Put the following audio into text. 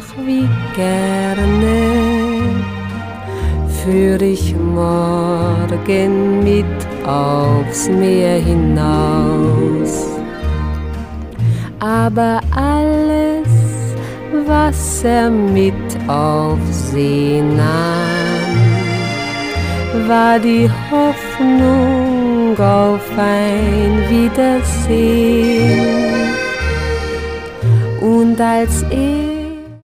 ach wie gerne führ ich morgen mit aufs Meer hinaus. Aber alles, was mit auf See nahm, war die Hoffnung auf ein Wiedersehen. Und als